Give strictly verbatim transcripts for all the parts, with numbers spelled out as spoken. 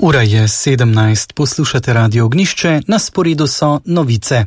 Ura je sedemnajst, poslušate Radio Ognjišče, na sporedu so novice.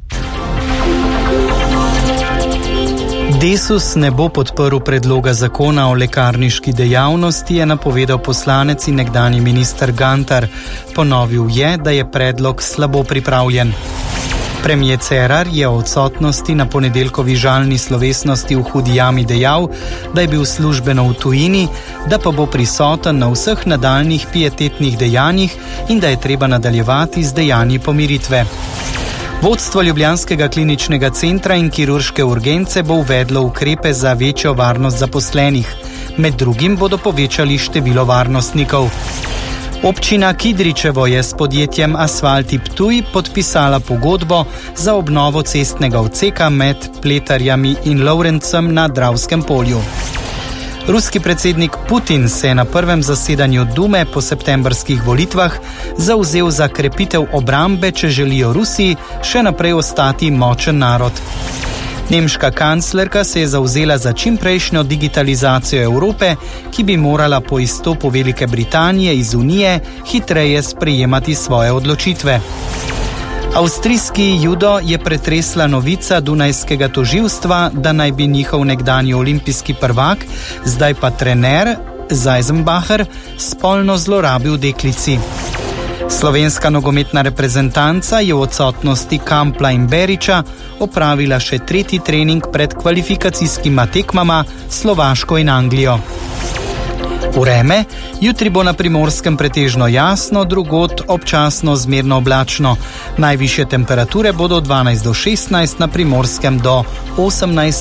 Desus ne bo podprl predloga zakona o lekarniški dejavnosti, je napovedal poslanec in nekdanji minister Gantar. Ponovil je, da je predlog slabo pripravljen. Premier Cerar je o odsotnosti na ponedeljkovi žalni slovesnosti v Hudi jami dejal, da je bil službeno v tujini, da pa bo prisoten na vseh nadaljnjih pietetnih dejanjih in da je treba nadaljevati z dejanji pomiritve. Vodstvo Ljubljanskega kliničnega centra in kirurške urgence bo uvedlo ukrepe za večjo varnost zaposlenih. Med drugim bodo povečali število varnostnikov. Občina Kidričevo je s podjetjem Asfalti Ptuj podpisala pogodbo za obnovo cestnega odseka med Pletarjami in Lovrencem na Dravskem polju. Ruski predsednik Putin se je na prvem zasedanju Dume po septembrskih volitvah zavzel za krepitev obrambe, če želijo Rusiji še naprej ostati močen narod. Nemška kanclerka se je zavzela za čimprejšnjo digitalizacijo Evrope, ki bi morala po izstopu Velike Britanije iz Unije hitreje sprejemati svoje odločitve. Avstrijski judo je pretresla novica dunajskega tožilstva, da naj bi njihov nekdanji olimpijski prvak, zdaj pa trener Zeisenbacher, spolno zlorabil deklici. Slovenska nogometna reprezentanca je v odsotnosti Kampla in Beriča opravila še tretji trening pred kvalifikacijskima tekmama Slovaško in Anglijo. Vreme, jutri bo na Primorskem pretežno jasno, drugod občasno zmerno oblačno. Najvišje temperature bodo od dvanajst do šestnajst, na Primorskem do osemnajst